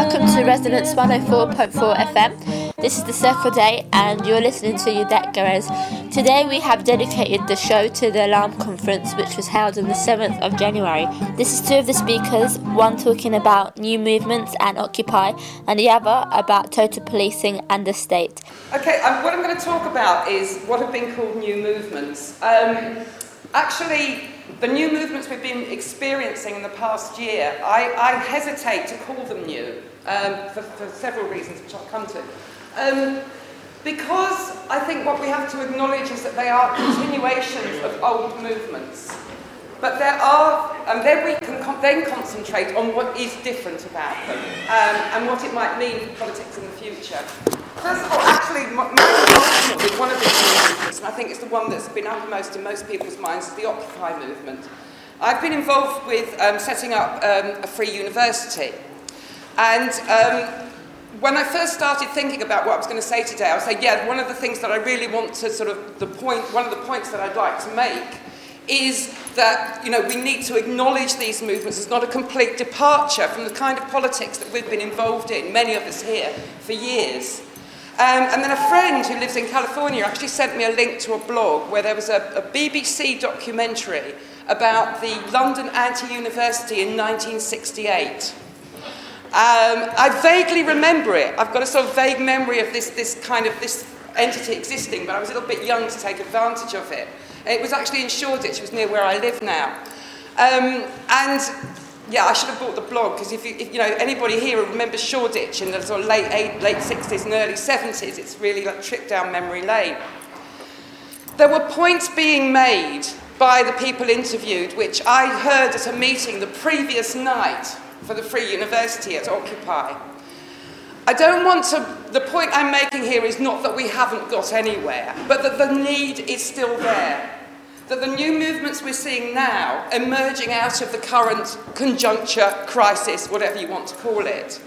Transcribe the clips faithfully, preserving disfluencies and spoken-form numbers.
welcome to Resonance one oh four point four F M. This is the Circle Day and you're listening to Yudette Perez. Today we have dedicated the show to the Alarm Conference, which was held on the seventh of January. This is two of the speakers, one talking about new movements and Occupy, and the other about total policing and the state. Okay, um, what I'm going to talk about is what have been called new movements. Um, actually, the new movements we've been experiencing in the past year, I, I hesitate to call them new um, for, for several reasons, which I'll come to. Um, because I think what we have to acknowledge is that they are continuations of old movements. But there are, and then we can con- then concentrate on what is different about them um, and what it might mean for politics in the future. First of all, actually, my involvement with one of these movements, and I think it's the one that's been uppermost in most people's minds, is the Occupy movement. I've been involved with um, setting up um, a free university. And um, when I first started thinking about what I was going to say today, I was saying, yeah, one of the things that I really want to sort of, the point, one of the points that I'd like to make is that, you know, we need to acknowledge these movements as not a complete departure from the kind of politics that we've been involved in, many of us here, for years. Um, and then a friend who lives in California actually sent me a link to a blog where there was a, a B B C documentary about the London Anti-University in nineteen sixty-eight. Um, I vaguely remember it. I've got a sort of vague memory of this, this kind of this entity existing, but I was a little bit young to take advantage of it. It was actually in Shoreditch, it was near where I live now. Um, and yeah, I should have bought the blog, because if you, if, you know, anybody here who remembers Shoreditch in the sort of late, eight, late sixties and early seventies, it's really like a trip down memory lane. There were points being made by the people interviewed, which I heard at a meeting the previous night for the Free University at Occupy. I don't want to, the point I'm making here is not that we haven't got anywhere, but that the need is still there. That the new movements we're seeing now, emerging out of the current conjuncture, crisis, whatever you want to call it,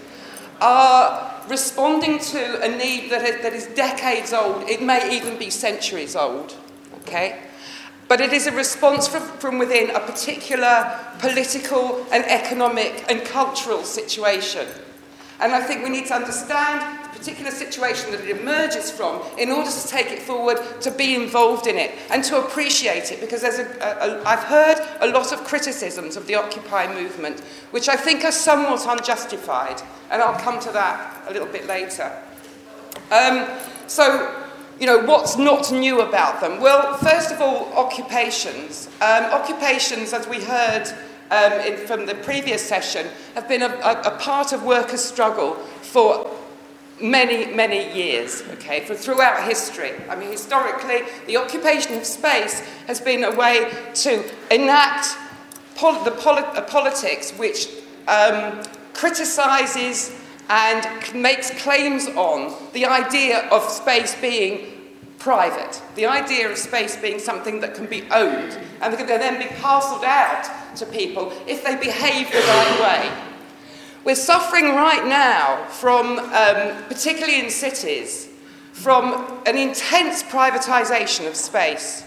are responding to a need that is, that is decades old. It may even be centuries old, okay? But it is a response from, from within a particular political and economic and cultural situation. And I think we need to understand the particular situation that it emerges from in order to take it forward, to be involved in it, and to appreciate it, because there's a, a, a, I've heard a lot of criticisms of the Occupy movement, which I think are somewhat unjustified, and I'll come to that a little bit later. Um, so, you know, what's not new about them? Well, first of all, occupations. Um, occupations, as we heard Um, in, from the previous session, have been a, a, a part of workers' struggle for many, many years, okay, for throughout history. I mean, historically, the occupation of space has been a way to enact pol- the poli- uh, politics which um, criticises and makes claims on the idea of space being private, the idea of space being something that can be owned and that can then be parcelled out to people if they behave the right way. We're suffering right now from, um, particularly in cities, from an intense privatisation of space.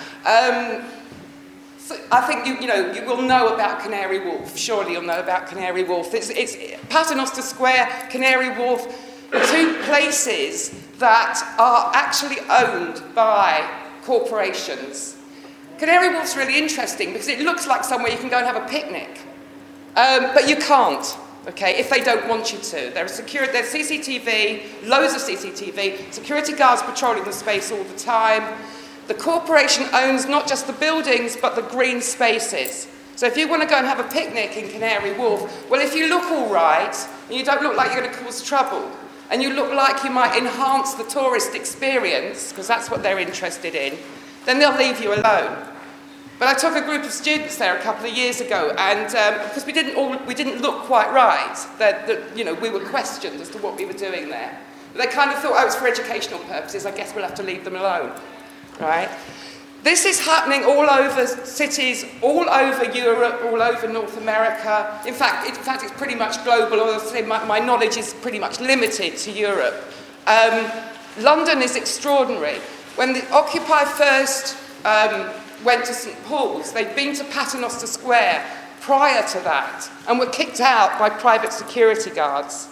Um, so I think you, you know you will know about Canary Wharf. Surely you'll know about Canary Wharf. It's, it's Paternoster Square, Canary Wharf, two places that are actually owned by corporations. Canary Wharf's really interesting because it looks like somewhere you can go and have a picnic. Um, but you can't, okay, if they don't want you to. There's, security, there's C C T V, loads of C C T V, security guards patrolling the space all the time. The corporation owns not just the buildings, but the green spaces. So if you want to go and have a picnic in Canary Wharf, well, if you look all right, and you don't look like you're going to cause trouble, and you look like you might enhance the tourist experience, because that's what they're interested in, then they'll leave you alone. But I took a group of students there a couple of years ago, and um, because we didn't all, we didn't look quite right, that, that you know we were questioned as to what we were doing there. But they kind of thought, oh, it's for educational purposes. I guess we'll have to leave them alone, right? This is happening all over cities, all over Europe, all over North America. In fact, in fact, it's pretty much global. Or say my, my knowledge is pretty much limited to Europe. Um, London is extraordinary. When the Occupy first um, went to St Paul's, they'd been to Paternoster Square prior to that and were kicked out by private security guards.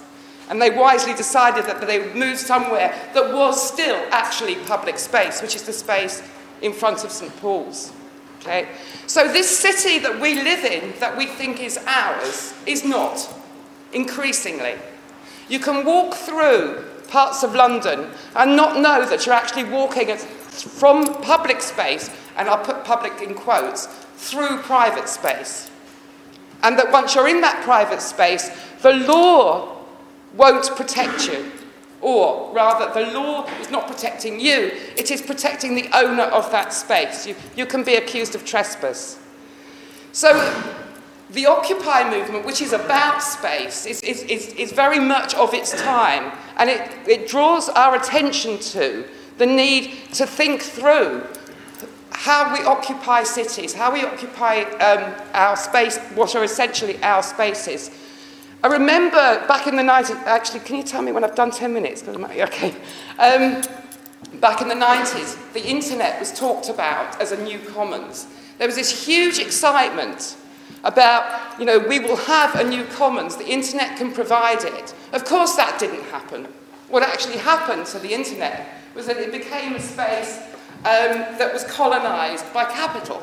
And they wisely decided that they would move somewhere that was still actually public space, which is the space in front of St Paul's. Okay? So this city that we live in, that we think is ours, is not, increasingly. You can walk through parts of London and not know that you're actually walking from public space, and I'll put public in quotes, through private space. And that once you're in that private space, the law won't protect you. Or rather, the law is not protecting you, it is protecting the owner of that space. You, you can be accused of trespass. So the Occupy movement, which is about space, is, is, is, is very much of its time. And it, it draws our attention to the need to think through how we occupy cities, how we occupy um, our space, what are essentially our spaces. I remember back in the nineties, actually, can you tell me when I've done ten minutes? Okay. Um, back in the nineties, the internet was talked about as a new commons. There was this huge excitement about, you know, we will have a new commons, the internet can provide it. Of course that didn't happen. What actually happened to the internet was that it became a space um, that was colonised by capital.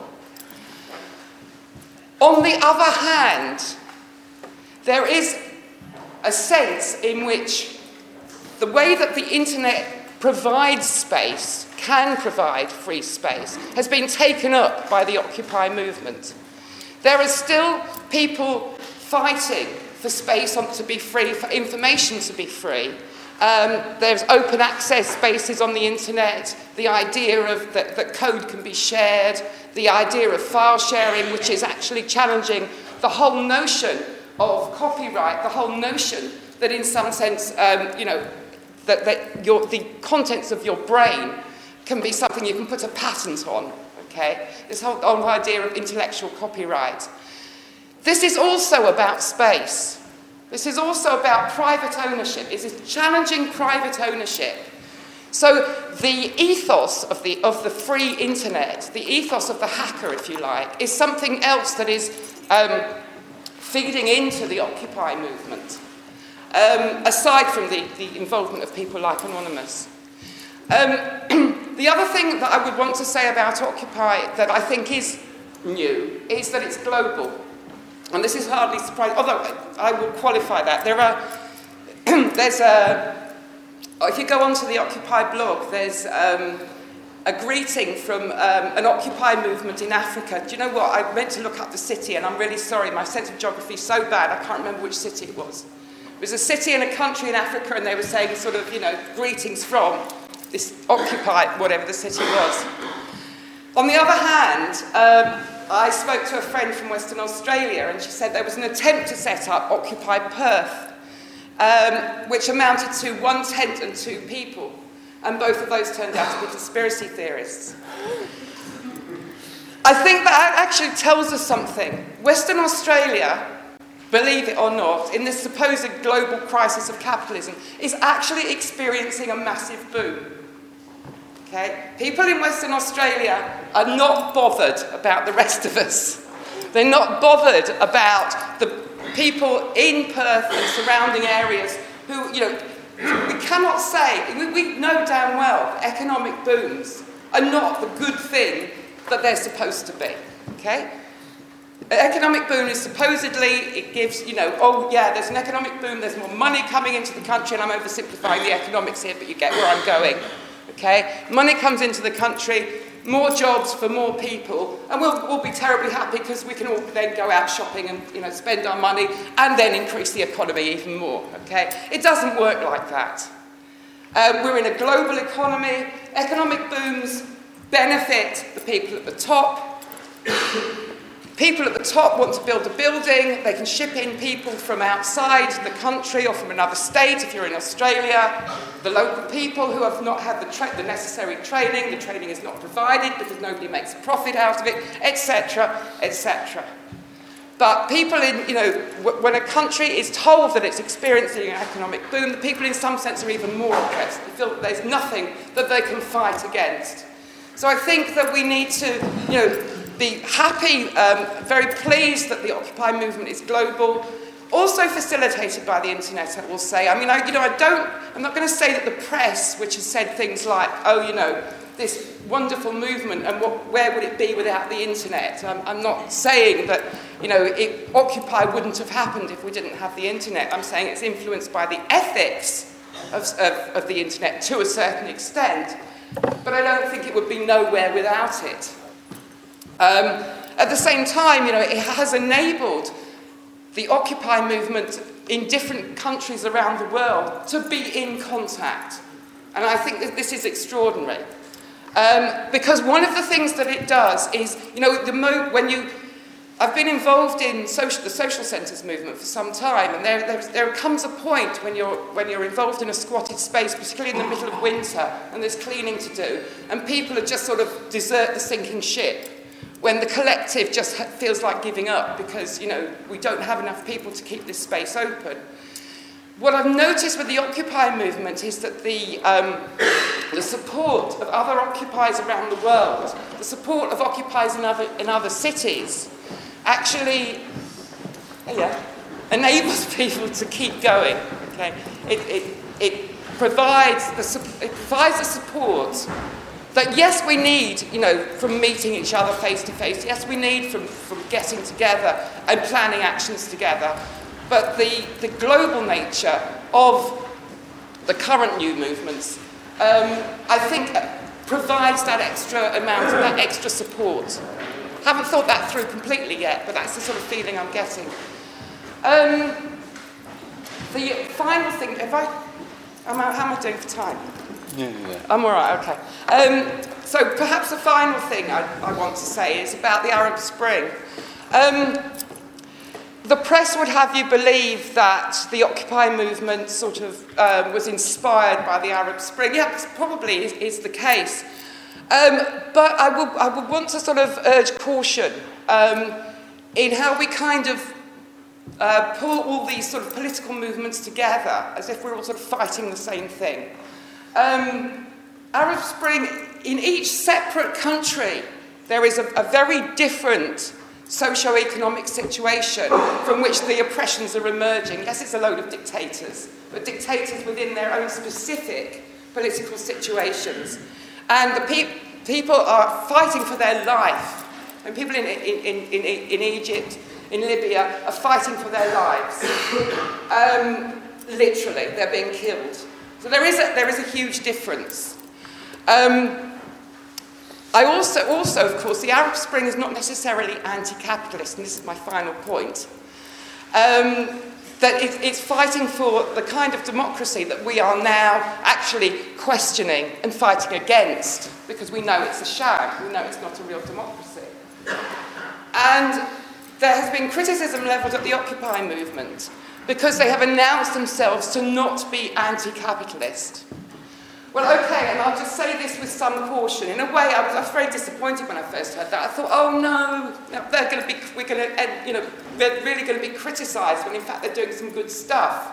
On the other hand, there is a sense in which the way that the internet provides space, can provide free space, has been taken up by the Occupy movement. There are still people fighting for space on, to be free, for information to be free. Um, there's open access spaces on the internet, the idea of that, that code can be shared, the idea of file sharing, which is actually challenging the whole notion of copyright, the whole notion that in some sense, um, you know, that, that your, the contents of your brain can be something you can put a patent on, okay? This whole, whole idea of intellectual copyright. This is also about space. This is also about private ownership. It is challenging private ownership. So the ethos of the, of the free internet, the ethos of the hacker, if you like, is something else that is um, feeding into the Occupy movement, um, aside from the, the involvement of people like Anonymous. Um, the other thing that I would want to say about Occupy that I think is new is that it's global. And this is hardly surprising, although I will qualify that. There are, there's a, if you go onto the Occupy blog, there's um, a greeting from um, an Occupy movement in Africa. Do you know what? I meant to look up the city, and I'm really sorry. My sense of geography is so bad, I can't remember which city it was. It was a city in a country in Africa, and they were saying sort of, you know, greetings from this Occupy, whatever the city was. On the other hand, um, I spoke to a friend from Western Australia, and she said there was an attempt to set up Occupy Perth, um, which amounted to one tent and two people. And both of those turned out to be conspiracy theorists. I think that actually tells us something. Western Australia, believe it or not, in this supposed global crisis of capitalism, is actually experiencing a massive boom. Okay? People in Western Australia are not bothered about the rest of us. They're not bothered about the people in Perth and surrounding areas who, you know, we cannot say, we, we know damn well that economic booms are not the good thing that they're supposed to be. Okay? An economic boom is supposedly, it gives, you know, oh yeah, there's an economic boom, there's more money coming into the country, and I'm oversimplifying the economics here, but you get where I'm going. Okay? Money comes into the country, more jobs for more people, and we'll, we'll be terribly happy because we can all then go out shopping and, you know, spend our money and then increase the economy even more. Okay? It doesn't work like that. Um, we're in a global economy. Economic booms benefit the people at the top. People at the top want to build a building. They can ship in people from outside the country or from another state, if you're in Australia. The local people who have not had the, tra- the necessary training, the training is not provided because nobody makes a profit out of it, et cetera, et cetera. But people in, you know, w- when a country is told that it's experiencing an economic boom, the people in some sense are even more oppressed. They feel that there's nothing that they can fight against. So I think that we need to, you know, be happy, um, very pleased that the Occupy movement is global. Also facilitated by the internet, I will say. I mean, I, you know, I don't, I'm not going to say that the press, which has said things like, oh, you know, this wonderful movement, and what, where would it be without the internet? I'm, I'm not saying that, you know, it, Occupy wouldn't have happened if we didn't have the internet. I'm saying it's influenced by the ethics of, of, of the internet to a certain extent, but I don't think it would be nowhere without it. Um, at the same time, you know, it has enabled the Occupy movement in different countries around the world to be in contact. And I think that this is extraordinary. Um, because one of the things that it does is, you know, the mo when you... I've been involved in social, the social centres movement for some time, and there, there, there comes a point when you're, when you're involved in a squatted space, particularly in the middle of winter, and there's cleaning to do, and people are just sort of desert the sinking ship, when the collective just feels like giving up because, you know, we don't have enough people to keep this space open. What I've noticed with the Occupy movement is that the, um, the support of other occupiers around the world, the support of occupiers in other, in other cities, actually yeah, enables people to keep going. Okay? It, it, it, provides the, it provides the support that, yes, we need, you know, from meeting each other face to face, yes, we need from, from getting together and planning actions together, but the, the global nature of the current new movements, um, I think, provides that extra amount, that extra support. Haven't thought that through completely yet, but that's the sort of feeling I'm getting. Um, the final thing, if I, am I, how am I doing for time? Yeah, yeah. I'm all right, okay. Um, so perhaps the final thing I, I want to say is about the Arab Spring. Um, the press would have you believe that the Occupy movement sort of um, was inspired by the Arab Spring. Yeah, this probably is, is the case. Um, but I would, I would want to sort of urge caution um, in how we kind of uh, pull all these sort of political movements together as if we're all sort of fighting the same thing. Um, Arab Spring, in each separate country, there is a, a very different socio-economic situation from which the oppressions are emerging. Yes, it's a load of dictators, but dictators within their own specific political situations. And the pe people are fighting for their life. And people in, in, in, in, in Egypt, in Libya, are fighting for their lives. Um, literally, they're being killed. So there is a, there is a huge difference. Um, I also, also, of course, the Arab Spring is not necessarily anti-capitalist, and this is my final point. Um, that it, it's fighting for the kind of democracy that we are now actually questioning and fighting against, because we know it's a sham, we know it's not a real democracy. And there has been criticism levelled at the Occupy movement because they have announced themselves to not be anti-capitalist. Well, okay, and I'll just say this with some caution. In a way, I was, I was very disappointed when I first heard that. I thought, oh no, they're going to be, we're going to, you know, they're really going to be criticised when in fact they're doing some good stuff.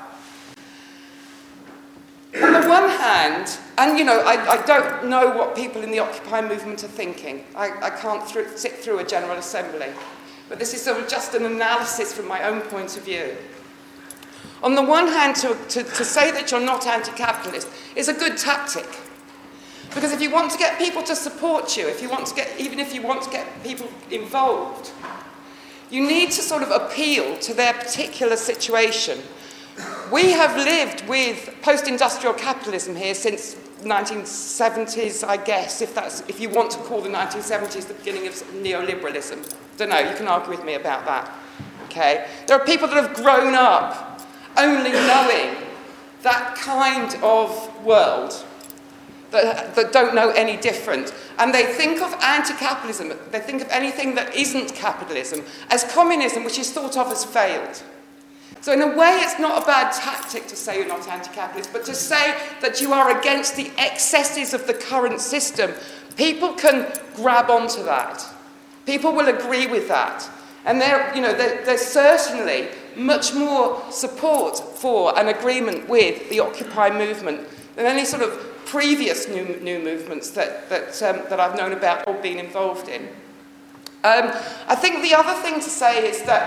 On the one hand, and you know, I, I don't know what people in the Occupy movement are thinking. I, I can't through, sit through a General Assembly. But this is sort of just an analysis from my own point of view. On the one hand, to, to, to say that you're not anti-capitalist is a good tactic. Because if you want to get people to support you, if you want to get, even if you want to get people involved, you need to sort of appeal to their particular situation. We have lived with post-industrial capitalism here since nineteen seventies, I guess, if, that's, if you want to call the nineteen seventies the beginning of neoliberalism. Don't know, you can argue with me about that. Okay? There are people that have grown up only knowing that kind of world, that, that don't know any different. And they think of anti-capitalism, they think of anything that isn't capitalism, as communism, which is thought of as failed. So in a way, it's not a bad tactic to say you're not anti-capitalist, but to say that you are against the excesses of the current system. People can grab onto that. People will agree with that. And there, you know, there, there's certainly much more support for an agreement with the Occupy movement than any sort of previous new, new movements that, that, um, that I've known about or been involved in. Um, I think the other thing to say is that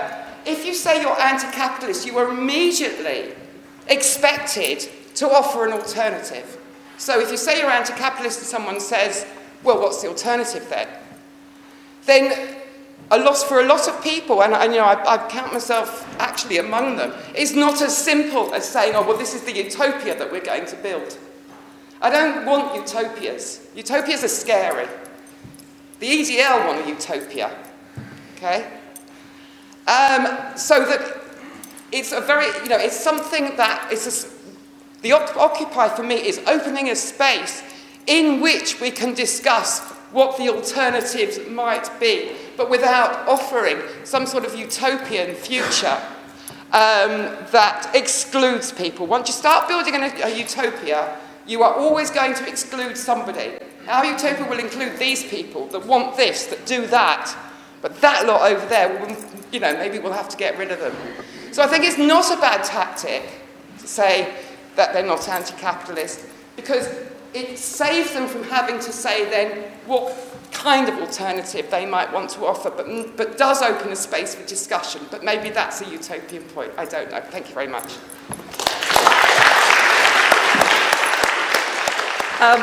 if you say you're anti-capitalist, you are immediately expected to offer an alternative. So if you say you're anti-capitalist and someone says, well, what's the alternative then? Then a loss for a lot of people, and, and you know, I, I count myself actually among them, is not as simple as saying, oh, well, this is the utopia that we're going to build. I don't want utopias. Utopias are scary. The E D L want a utopia, okay? Um, so that it's a very, you know, it's something that is a, the Occupy for me is opening a space in which we can discuss what the alternatives might be, but without offering some sort of utopian future um, that excludes people. Once you start building a, a utopia, you are always going to exclude somebody. Our utopia will include these people that want this, that do that, but that lot over there, will, you know, maybe we'll have to get rid of them. So I think it's not a bad tactic to say that they're not anti-capitalist, because it saves them from having to say then what kind of alternative they might want to offer, but, but does open a space for discussion. But maybe that's a utopian point. I don't know. Thank you very much. Um,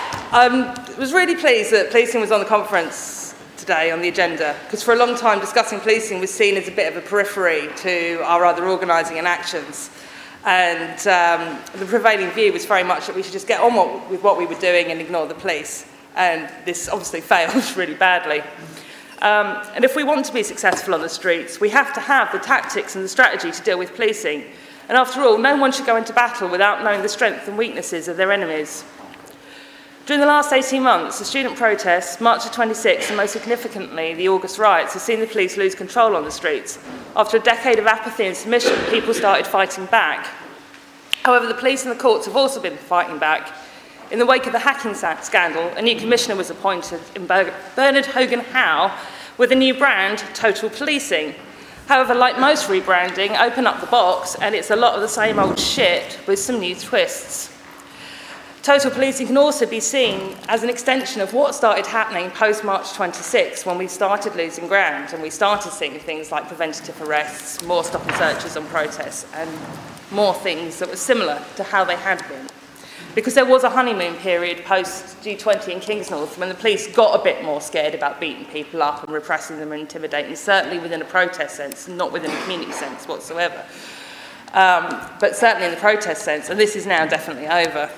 I was really pleased that policing was on the conference today on the agenda, because for a long time discussing policing was seen as a bit of a periphery to our other organising and actions. And um, the prevailing view was very much that we should just get on what, with what we were doing and ignore the police. And this obviously failed really badly. Um, and if we want to be successful on the streets, we have to have the tactics and the strategy to deal with policing. And after all, no one should go into battle without knowing the strengths and weaknesses of their enemies. During the last eighteen months, the student protests, March of twenty-six, and most significantly, the August riots, have seen the police lose control on the streets. After a decade of apathy and submission, people started fighting back. However, the police and the courts have also been fighting back. In the wake of the hacking scandal, a new commissioner was appointed in Bernard Hogan Howe with a new brand, Total Policing. However, like most rebranding, open up the box and it's a lot of the same old shit with some new twists. Total policing can also be seen as an extension of what started happening post-March twenty-six, when we started losing ground and we started seeing things like preventative arrests, more stop and searches on protests, and more things that were similar to how they had been. Because there was a honeymoon period post-G twenty in Kingsnorth when the police got a bit more scared about beating people up and repressing them and intimidating, certainly within a protest sense, not within a community sense whatsoever. Um, but certainly in the protest sense, and this is now definitely over.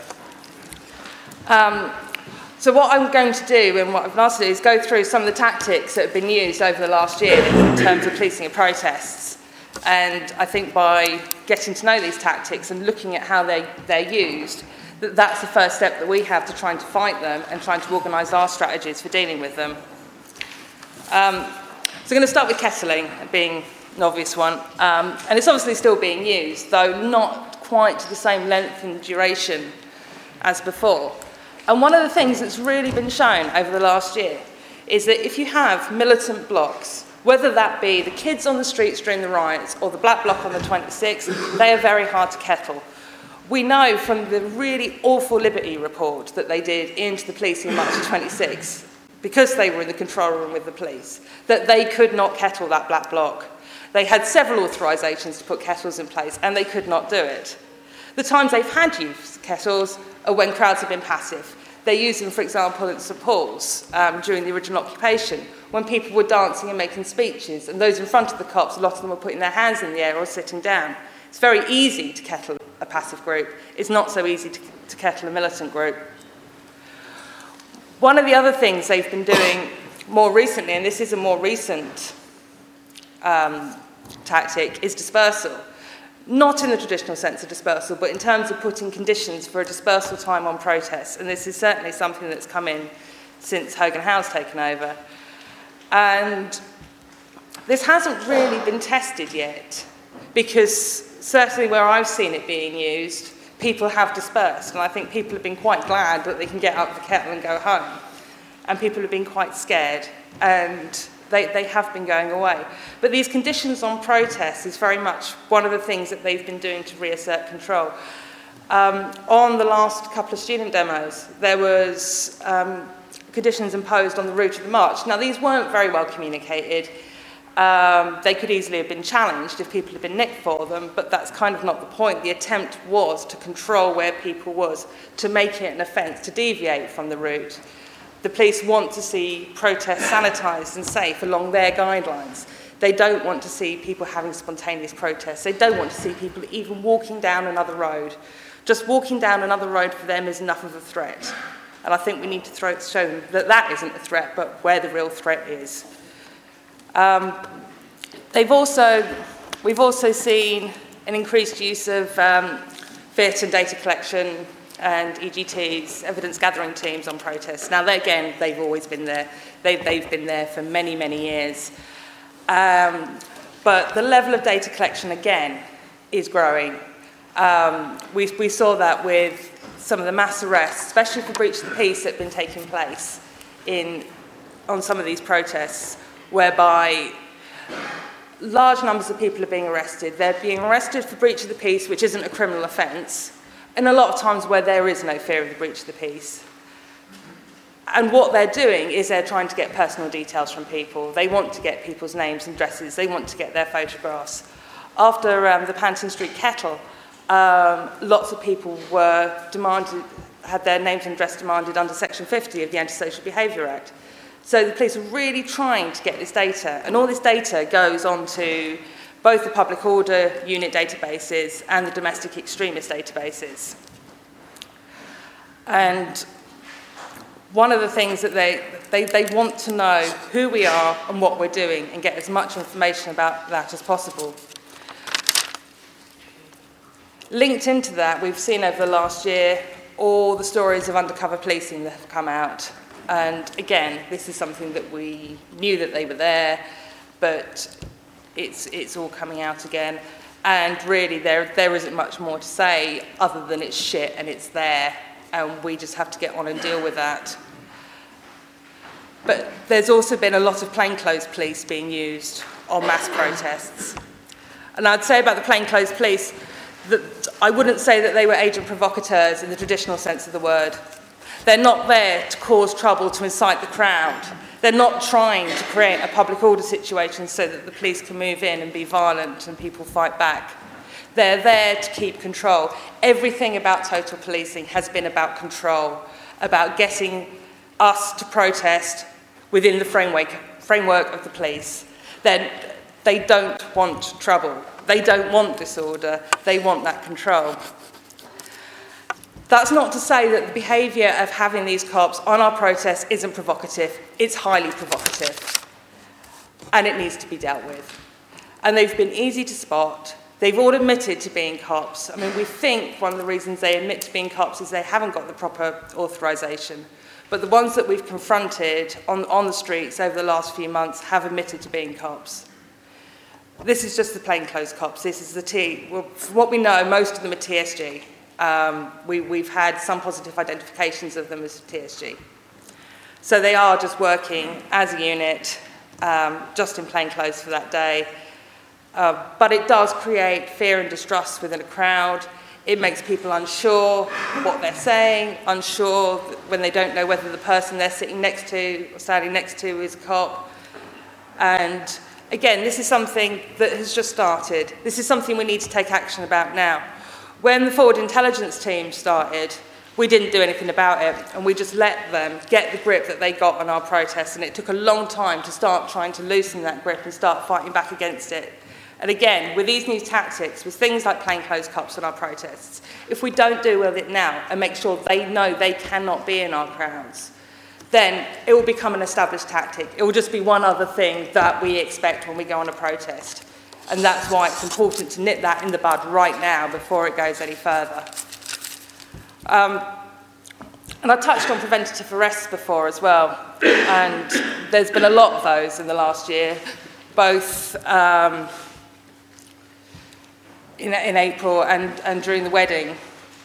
Um, so what I'm going to do and what I've been asked to do is go through some of the tactics that have been used over the last year in terms of policing of protests. And I think by getting to know these tactics and looking at how they, they're used, that that's the first step that we have to trying to fight them and trying to organise our strategies for dealing with them. Um, so I'm going to start with kettling, being an obvious one. Um, and it's obviously still being used, though not quite to the same length and duration as before. And one of the things that's really been shown over the last year is that if you have militant blocks, whether that be the kids on the streets during the riots or the Black Bloc on the twenty-sixth, they are very hard to kettle. We know from the really awful Liberty report that they did into the police in March of twenty-six, because they were in the control room with the police, that they could not kettle that Black Bloc. They had several authorisations to put kettles in place, and they could not do it. The times they've had used kettles are when crowds have been passive. They used them, for example, at St Paul's um, during the original occupation, when people were dancing and making speeches, and those in front of the cops, a lot of them were putting their hands in the air or sitting down. It's very easy to kettle a passive group. It's not so easy to, to kettle a militant group. One of the other things they've been doing more recently, and this is a more recent um, tactic, is dispersal. Not in the traditional sense of dispersal, but in terms of putting conditions for a dispersal time on protests. And this is certainly something that's come in since Hogan Howe's taken over. And this hasn't really been tested yet, because certainly where I've seen it being used, people have dispersed. And I think people have been quite glad that they can get out of the kettle and go home. And people have been quite scared. And They, they have been going away. But these conditions on protests is very much one of the things that they've been doing to reassert control. Um, on the last couple of student demos, there was um, conditions imposed on the route of the march. Now, these weren't very well communicated, Um, they could easily have been challenged if people had been nicked for them, but that's kind of not the point. The attempt was to control where people was, to make it an offence, to deviate from the route. The police want to see protests sanitised and safe along their guidelines. They don't want to see people having spontaneous protests. They don't want to see people even walking down another road. Just walking down another road for them is enough of a threat. And I think we need to throw, show them that that isn't a threat, but where the real threat is. Um, they've also, we've also seen an increased use of um, V I T and data collection and E G Ts, evidence gathering teams on protests. Now, they, again, they've always been there. They've, they've been there for many, many years. Um, but the level of data collection, again, is growing. Um, we, we saw that with some of the mass arrests, especially for breach of the peace that have been taking place in, on some of these protests, whereby large numbers of people are being arrested. They're being arrested for breach of the peace, which isn't a criminal offence, and a lot of times where there is no fear of the breach of the peace. And what they're doing is they're trying to get personal details from people. They want to get people's names and addresses. They want to get their photographs. After um, the Panton Street Kettle, um, lots of people were demanded, had their names and address demanded under Section fifty of the Antisocial Behaviour Act. So the police are really trying to get this data, and all this data goes onto both the public order unit databases and the domestic extremist databases. And one of the things that they, they, they want to know who we are and what we're doing and get as much information about that as possible. Linked into that, we've seen over the last year all the stories of undercover policing that have come out. And again, this is something that we knew that they were there, but it's, it's all coming out again. And really, there, there isn't much more to say other than it's shit and it's there, and we just have to get on and deal with that. But there's also been a lot of plainclothes police being used on mass protests. And I'd say about the plainclothes police that I wouldn't say that they were agent provocateurs in the traditional sense of the word. They're not there to cause trouble, to incite the crowd. They're not trying to create a public order situation so that the police can move in and be violent and people fight back. They're there to keep control. Everything about total policing has been about control, about getting us to protest within the framework, framework of the police. Then they don't want trouble. They don't want disorder. They want that control. That's not to say that the behaviour of having these cops on our protests isn't provocative. It's highly provocative. And it needs to be dealt with. And they've been easy to spot. They've all admitted to being cops. I mean, we think one of the reasons they admit to being cops is they haven't got the proper authorisation. But the ones that we've confronted on, on the streets over the last few months have admitted to being cops. This is just the plainclothes cops. This is the T. Well, from what we know, most of them are T S G. Um, we, we've had some positive identifications of them as T S G. So they are just working as a unit, um, just in plainclothes for that day. Uh, but it does create fear and distrust within a crowd. It makes people unsure what they're saying, unsure when they don't know whether the person they're sitting next to or standing next to is a cop. And again, this is something that has just started. This is something we need to take action about now. When the forward intelligence team started, we didn't do anything about it, and we just let them get the grip that they got on our protests, and it took a long time to start trying to loosen that grip and start fighting back against it. And again, with these new tactics, with things like plainclothes cops on our protests, if we don't deal with it now and make sure they know they cannot be in our crowds, then it will become an established tactic. It will just be one other thing that we expect when we go on a protest. And that's why it's important to nip that in the bud right now before it goes any further. Um, and I touched on preventative arrests before as well, and there's been a lot of those in the last year, both um, in, in April and, and during the wedding.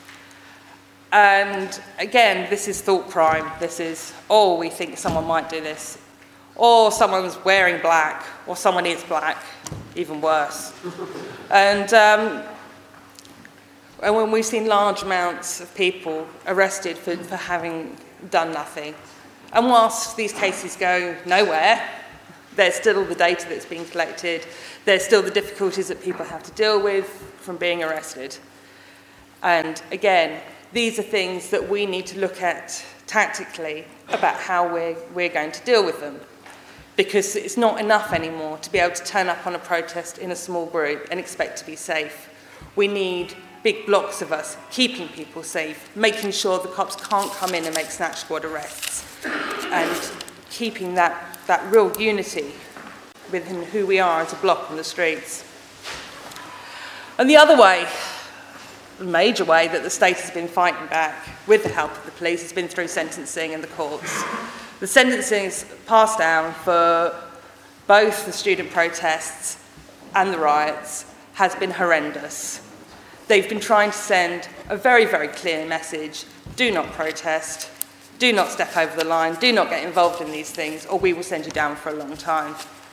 And again, this is thought crime. This is, oh, we think someone might do this. Or someone's wearing black, or someone is black, even worse. And, um, and when we've seen large amounts of people arrested for, for having done nothing, and whilst these cases go nowhere, There's still all the data that's being collected. There's still the difficulties that people have to deal with from being arrested. And again, these are things that we need to look at tactically about how we're, we're going to deal with them. Because it's not enough anymore to be able to turn up on a protest in a small group and expect to be safe. We need big blocks of us keeping people safe, making sure the cops can't come in and make snatch squad arrests, and keeping that, that real unity within who we are as a block on the streets. And the other way, the major way that the state has been fighting back with the help of the police has been through sentencing and the courts. The sentencing's passed down for both the student protests and the riots has been horrendous. They've been trying to send a very, very clear message: do not protest, do not step over the line, do not get involved in these things, or we will send you down for a long time.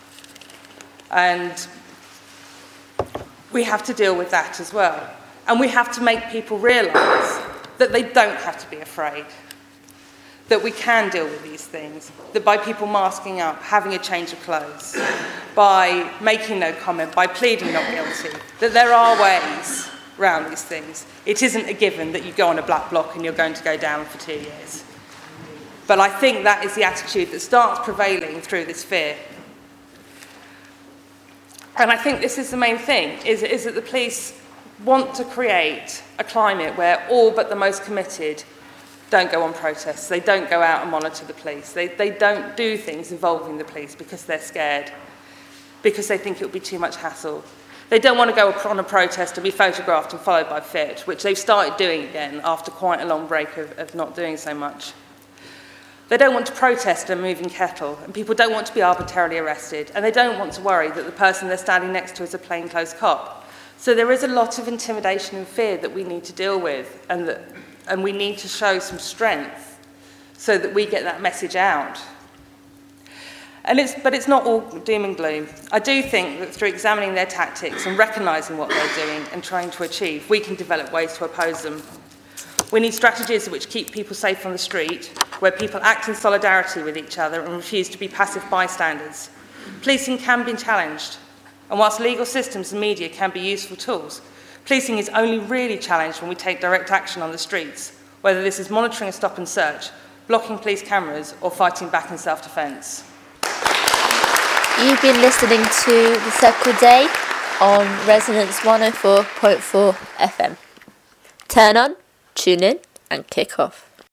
And we have to deal with that as well. And we have to make people realise that they don't have to be afraid, that we can deal with these things, that by people masking up, having a change of clothes, by making no comment, by pleading not guilty, that there are ways around these things. It isn't a given that you go on a black bloc and you're going to go down for two years. But I think that is the attitude that starts prevailing through this fear. And I think this is the main thing, is, is that the police want to create a climate where all but the most committed don't go on protests. They don't go out and monitor the police. They, they don't do things involving the police because they're scared, because they think it would be too much hassle. They don't want to go on a protest and be photographed and followed by F I T, which they've started doing again after quite a long break of, of not doing so much. They don't want to protest a moving kettle, and people don't want to be arbitrarily arrested, and they don't want to worry that the person they're standing next to is a plainclothes cop. So there is a lot of intimidation and fear that we need to deal with, and, that, and we need to show some strength so that we get that message out. And it's, but it's not all doom and gloom. I do think that through examining their tactics and recognising what they're doing and trying to achieve, we can develop ways to oppose them. We need strategies which keep people safe on the street, where people act in solidarity with each other and refuse to be passive bystanders. Policing can be challenged, and whilst legal systems and media can be useful tools, policing is only really challenged when we take direct action on the streets, whether this is monitoring a stop and search, blocking police cameras, or fighting back in self-defence. You've been listening to The Circle Day on Resonance one oh four point four F M. Turn on, tune in, and kick off.